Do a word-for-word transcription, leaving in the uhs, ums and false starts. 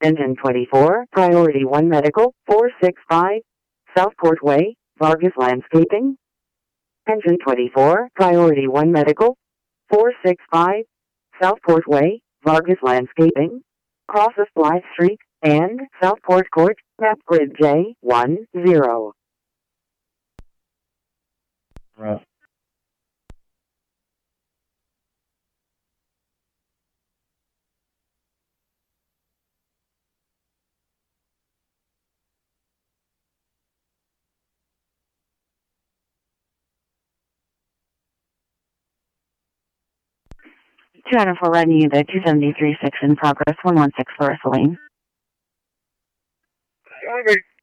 Engine twenty-four, Priority one Medical, four six five, Southport Way, Vargas Landscaping. Engine twenty-four, Priority one Medical, four six five, Southport Way, Vargas Landscaping. Cross of Blythe Street, and Southport Court, map grid J one zero. Right. two oh four riding unit two seventy-three six in progress, one one six for Celine. Elevator